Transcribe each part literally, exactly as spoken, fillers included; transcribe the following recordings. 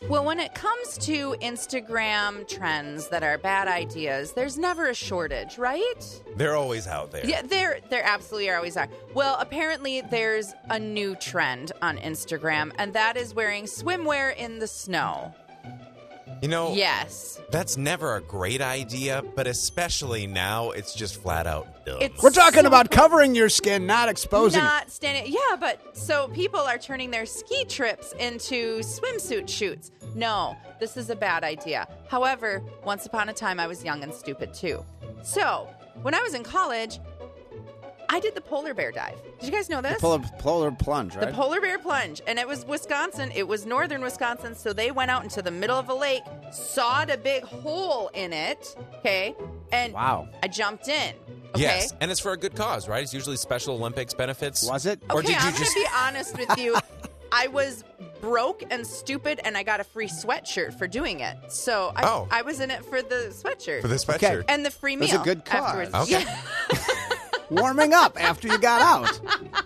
Well, when it comes to Instagram trends that are bad ideas, there's never a shortage, right? They're always out there. Yeah, there there absolutely always are. Well, apparently there's a new trend on Instagram, and that is wearing swimwear in the snow. You know, yes, that's never a great idea, but especially now, it's just flat out dumb. It's We're talking so about covering your skin, not exposing not it. standing. Yeah, but so people are turning their ski trips into swimsuit shoots. No, this is a bad idea. However, once upon a time, I was young and stupid too. So when I was in college, I did the polar bear dive. Did you guys know this? The polar, polar plunge, right? The polar bear plunge. And it was Wisconsin. It was northern Wisconsin. So they went out into the middle of a lake, sawed a big hole in it. Okay. And wow. I jumped in. Okay. Yes. And it's for a good cause, right? It's usually Special Olympics benefits. Was it? Okay, Or did you I'm just... going to be honest with you. I was broke and stupid, and I got a free sweatshirt for doing it. So I, Oh. I was in it for the sweatshirt. For the sweatshirt. Okay. and the free meal That's a good cause. afterwards. Okay. Yeah. Warming up after you got out.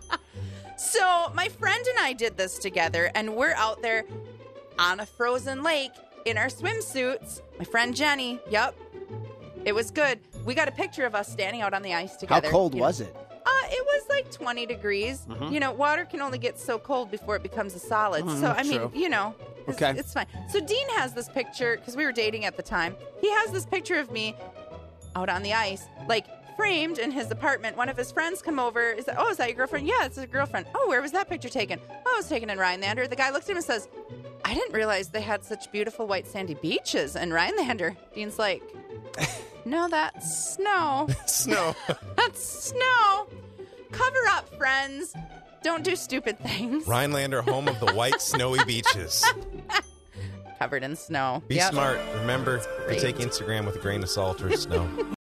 So my friend and I did this together, and we're out there on a frozen lake in our swimsuits. My friend Jenny, yep. It was good. We got a picture of us standing out on the ice How together. cold you know. was it? Uh, it was like twenty degrees. Mhm. You know, water can only get so cold before it becomes a solid. Mhm, so, I mean, true. you know, it's, Okay. it's fine. So Dean has this picture, because we were dating at the time. He has this picture of me out on the ice, like framed in his apartment. One of his friends come over. Is that, oh, is that your girlfriend? Yeah, it's a girlfriend. Oh, where was that picture taken? Oh, it was taken in Rhinelander. The guy looks at him and says, I didn't realize they had such beautiful white sandy beaches in Rhinelander. Dean's like, no, that's snow. Snow. That's snow. Cover up, friends. Don't do stupid things. Rhinelander, home of the white, snowy beaches. Covered in snow. Be Yep. smart. Remember great. to take Instagram with a grain of salt or snow.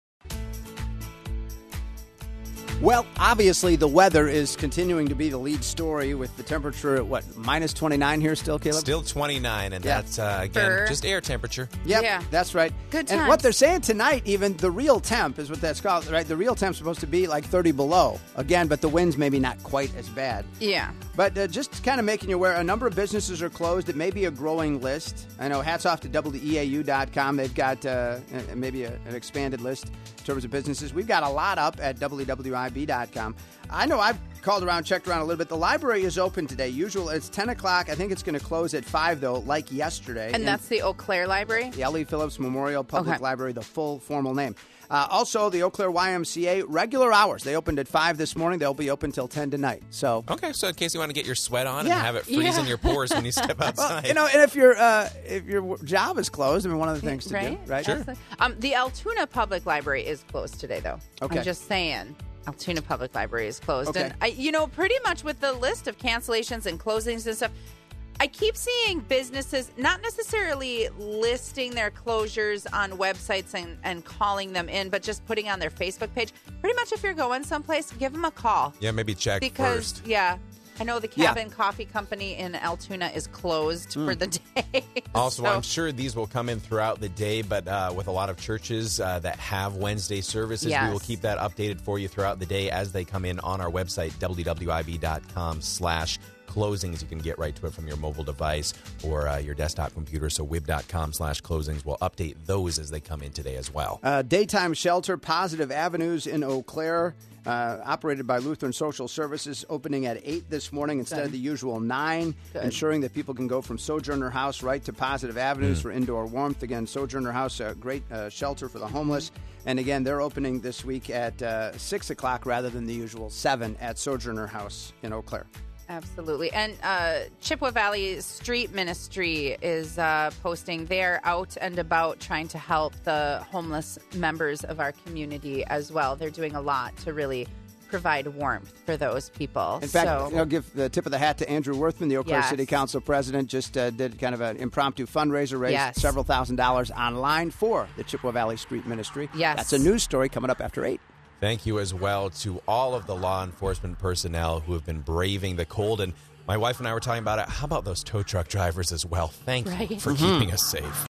Well, obviously, the weather is continuing to be the lead story with the temperature at, what, minus twenty-nine here still, Caleb? Still twenty-nine, and Yeah. that's, uh, again, For- just air temperature. Yep, Yeah. that's right. Good And times. what they're saying tonight, even the real temp is what that's called, right? The real temp's supposed to be like thirty below. Again, but the winds maybe not quite as bad. Yeah. But uh, just kind of making you aware, a number of businesses are closed. It may be a growing list. I know, hats off to W E A U dot com. They've got uh, maybe a, an expanded list in terms of businesses. We've got a lot up at W W I B dot com. I know I've called around, checked around a little bit. The library is open today. Usual, it's ten o'clock. I think it's going to close at five, though, like yesterday. And that's the Eau Claire Library? The L E. Phillips Memorial Public Okay. Library, the full formal name. Uh, also, the Eau Claire Y M C A, regular hours. They opened at five this morning. They'll be open till ten tonight. So, Okay, so in case you want to get your sweat on Yeah. and have it freeze Yeah. in your pores when you step well, outside. you know, and if your uh, if your job is closed, I mean, one of the things to right? do, right? Sure. Absolutely. Um, the Altoona Public Library is closed today, though. Okay. I'm just saying. Altoona Public Library is closed. Okay. And, I, you know, pretty much with the list of cancellations and closings and stuff, I keep seeing businesses not necessarily listing their closures on websites and, and calling them in, but just putting on their Facebook page. Pretty much if you're going someplace, give them a call. yeah, maybe check Because, first. yeah, I know the Yeah. Cabin Coffee Company in Altoona is closed for the day. Also, So- I'm sure these will come in throughout the day, but uh, with a lot of churches uh, that have Wednesday services, Yes. we will keep that updated for you throughout the day as they come in on our website, W W I B dot com slash closings. You can get right to it from your mobile device or uh, your desktop computer. So wib dot com slash closings will update those as they come in today as well. Uh, daytime shelter, Positive Avenues in Eau Claire, uh, operated by Lutheran Social Services, opening at eight this morning instead of the usual nine, Good. ensuring that people can go from Sojourner House right to Positive Avenues Mm. for indoor warmth. Again, Sojourner House, a great uh, shelter for the homeless. And again, they're opening this week at uh, six o'clock rather than the usual seven at Sojourner House in Eau Claire. Absolutely. And uh, Chippewa Valley Street Ministry is uh, posting. They're out and about trying to help the homeless members of our community as well. They're doing a lot to really provide warmth for those people. In fact, so, I'll give the tip of the hat to Andrew Worthman, the Eau Claire Yes. City Council president. Just uh, did kind of an impromptu fundraiser, raised Yes. several thousand dollars online for the Chippewa Valley Street Ministry. Yes. That's a news story coming up after eight. Thank you as well to all of the law enforcement personnel who have been braving the cold. And my wife and I were talking about it. How about those tow truck drivers as well? Thank you Right. for keeping us safe.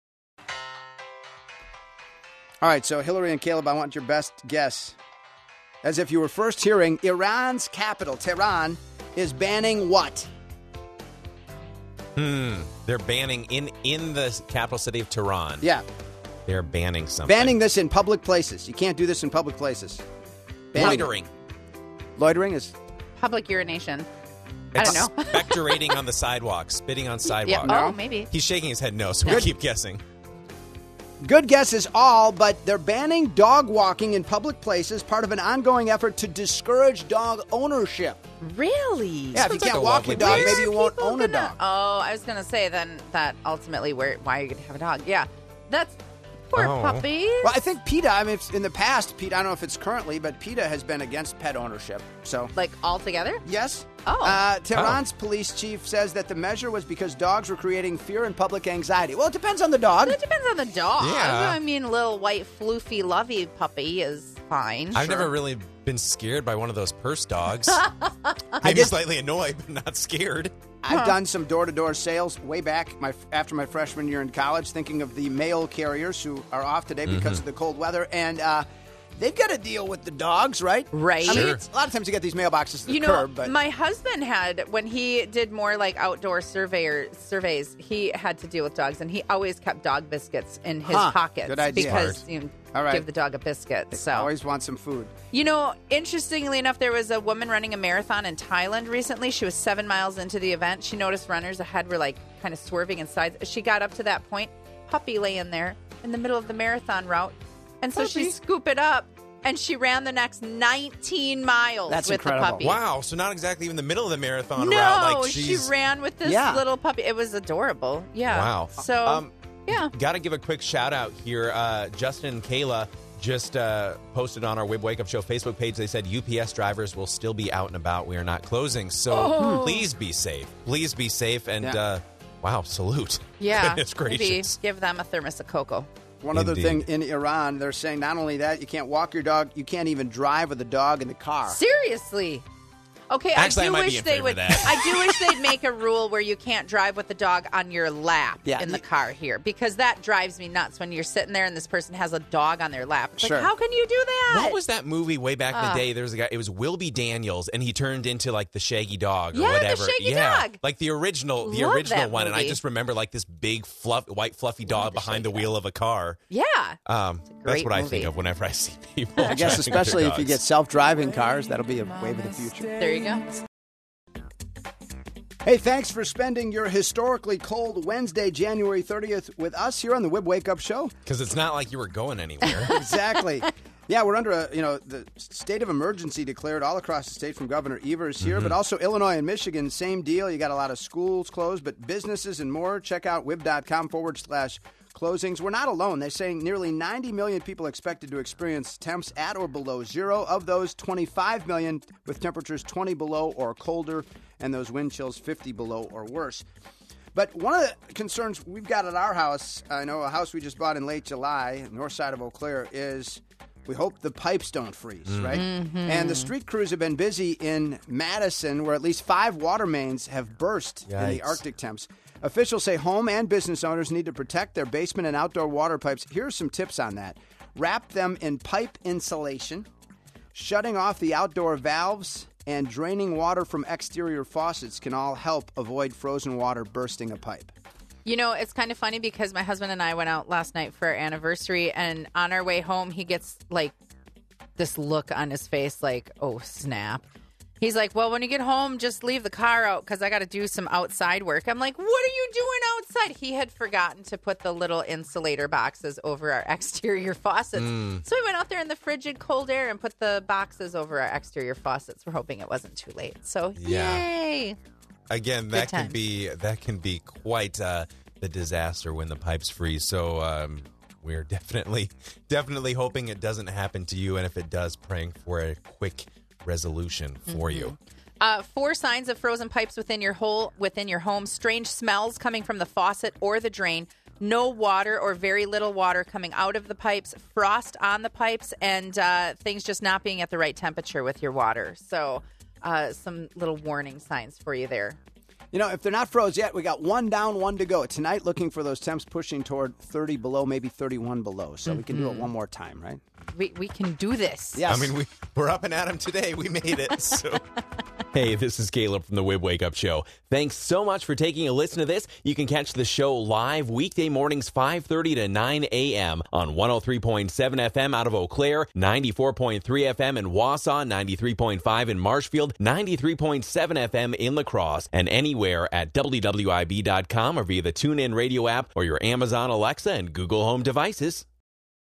All right, so Hillary and Caleb, I want your best guess. As if you were first hearing, Iran's capital, Tehran, is banning what? Hmm. They're banning in, in the capital city of Tehran. Yeah. They're banning something. Banning this in public places. You can't do this in public places. Banning Loitering. it. Loitering is... Public urination. I don't know. Expectorating on the sidewalk. Spitting on sidewalk. Yeah. No. Oh, maybe. He's shaking his head no, so we keep guessing. Good guess is all, but they're banning dog walking in public places, part of an ongoing effort to discourage dog ownership. Really? Yeah, if you Sounds like can't a walk your lovely dog, place. maybe you Where are won't people own a gonna- dog. Oh, I was going to say then that ultimately where why are you going to have a dog? Yeah. That's poor Oh. puppies. Well, I think PETA, I mean, in the past, PETA, I don't know if it's currently, but PETA has been against pet ownership. So, Like all together? yes. Oh. Uh, Tehran's police chief says that the measure was because dogs were creating fear and public anxiety. Well, it depends on the dog. It depends on the dog. Yeah. I mean, a little white, floofy, lovey puppy is fine. I've Sure. never really been scared by one of those purse dogs. I Maybe did- slightly annoyed, but not scared. I've done some door-to-door sales way back my after my freshman year in college, thinking of the mail carriers who are off today because of the cold weather, and uh, they've got to deal with the dogs, right? Right. I mean, Sure. it's, a lot of times you get these mailboxes to the You know, curb, but my husband had, when he did more like outdoor surveyor surveys, he had to deal with dogs, and he always kept dog biscuits in his Huh. pockets. Good idea. Because Smart. you know, All right. give the dog a biscuit. So always want some food. You know, interestingly enough, there was a woman running a marathon in Thailand recently. She was seven miles into the event. She noticed runners ahead were like kind of swerving inside. She got up to that point, puppy laying there in the middle of the marathon route. And so she Puppy. scooped it up and she ran the next nineteen miles That's with incredible. the puppy. Wow, so not exactly even the middle of the marathon No, route. Like she she's, ran with this Yeah. little puppy. It was adorable. Yeah. Wow. So, Um, yeah. Got to give a quick shout out here. Uh, Justin and Kayla just uh, posted on our Wib Wake Up Show Facebook page. They said U P S drivers will still be out and about. We are not closing. So Oh. please be safe. Please be safe. And Yeah. uh, wow, salute. Yeah. Goodness Maybe gracious. give them a thermos of cocoa. One other thing Indeed. in Iran, they're saying not only that, you can't walk your dog, you can't even drive with a dog in the car. Seriously. Okay, Actually, I I do might be wish in they favor would. of that. I do wish they'd make a rule where you can't drive with the dog on your lap Yeah. in the car here, because that drives me nuts when you're sitting there and this person has a dog on their lap. It's Sure. like, how can you do that? What was that movie way back in Uh. the day? There was a guy. It was Wilby Daniels, and he turned into like the Shaggy Dog or Yeah, the whatever. Shaggy yeah, Dog. like the original, the Love original that one. And I movie. just remember like this big, fluff, white, fluffy dog the behind the Shaggy wheel of a car. Yeah. Um, a that's great what I movie. think of whenever I see people. I guess driving their especially if you dogs. get self-driving cars, that'll be a wave of the future. There you go. Hey, thanks for spending your historically cold Wednesday, January thirtieth with us here on the Wib Wake Up Show. Because it's not like you were going anywhere. Exactly. Yeah, we're under a, you know, the state of emergency declared all across the state from Governor Evers here, but also Illinois and Michigan, same deal. You got a lot of schools closed, but businesses and more. Check out wib.com forward slash closings. We're not alone. They're saying nearly ninety million people expected to experience temps at or below zero. Of those, twenty-five million with temperatures twenty below or colder, and those wind chills fifty below or worse. But one of the concerns we've got at our house, I know a house we just bought in late July, north side of Eau Claire, is we hope the pipes don't freeze, right? And the street crews have been busy in Madison, where at least five water mains have burst in the Yikes. Arctic temps. Officials say home and business owners need to protect their basement and outdoor water pipes. Here are some tips on that. Wrap them in pipe insulation, shutting off the outdoor valves, and draining water from exterior faucets can all help avoid frozen water bursting a pipe. You know, it's kind of funny because my husband and I went out last night for our anniversary, and on our way home, he gets like this look on his face like, oh, snap. He's like, well, when you get home, just leave the car out because I got to do some outside work. I'm like, what are you doing outside? He had forgotten to put the little insulator boxes over our exterior faucets. So we went out there in the frigid cold air and put the boxes over our exterior faucets. We're hoping it wasn't too late. So, Yeah. yay. Again, that can times. be that can be quite uh, the disaster when the pipes freeze. So um, we're definitely definitely hoping it doesn't happen to you, and if it does, praying for a quick resolution for you. Uh, four signs of frozen pipes within your hole, within your home. Strange smells coming from the faucet or the drain. No water or very little water coming out of the pipes. Frost on the pipes, and uh, things just not being at the right temperature with your water. So uh, some little warning signs for you there. You know, if they're not froze yet, we got one down, one to go. Tonight, looking for those temps pushing toward thirty below, maybe thirty-one below. So we can do it one more time, right? We we can do this. Yes. I mean, we, we're up and at 'em today. We made it. So, hey, this is Caleb from the Wib Wake Up Show. Thanks so much for taking a listen to this. You can catch the show live weekday mornings five thirty to nine a.m. on one oh three point seven F M out of Eau Claire, ninety-four point three F M in Wausau, ninety-three point five in Marshfield, ninety-three point seven F M in La Crosse, and anywhere at W W I B dot com or via the TuneIn radio app or your Amazon Alexa and Google Home devices.